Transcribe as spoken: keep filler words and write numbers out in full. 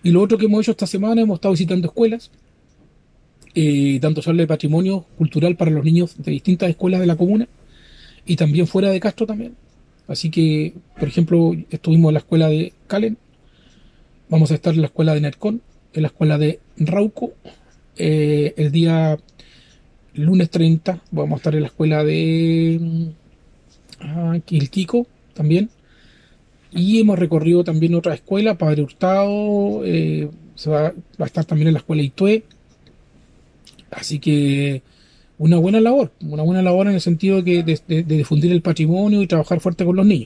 Y lo otro que hemos hecho esta semana, hemos estado visitando escuelas, eh, dando charlas de patrimonio cultural para los niños de distintas escuelas de la comuna y también fuera de Castro también. Así que, por ejemplo, estuvimos en la escuela de Calen, vamos a estar en la escuela de Nercón, en la escuela de Rauco, eh, el día lunes treinta vamos a estar en la escuela de mm, ah, Quilquico también. Y hemos recorrido también otra escuela, Padre Hurtado, eh, se va, va a estar también en la escuela Itue. Así que una buena labor, una buena labor en el sentido de, que de, de- de difundir el patrimonio y trabajar fuerte con los niños.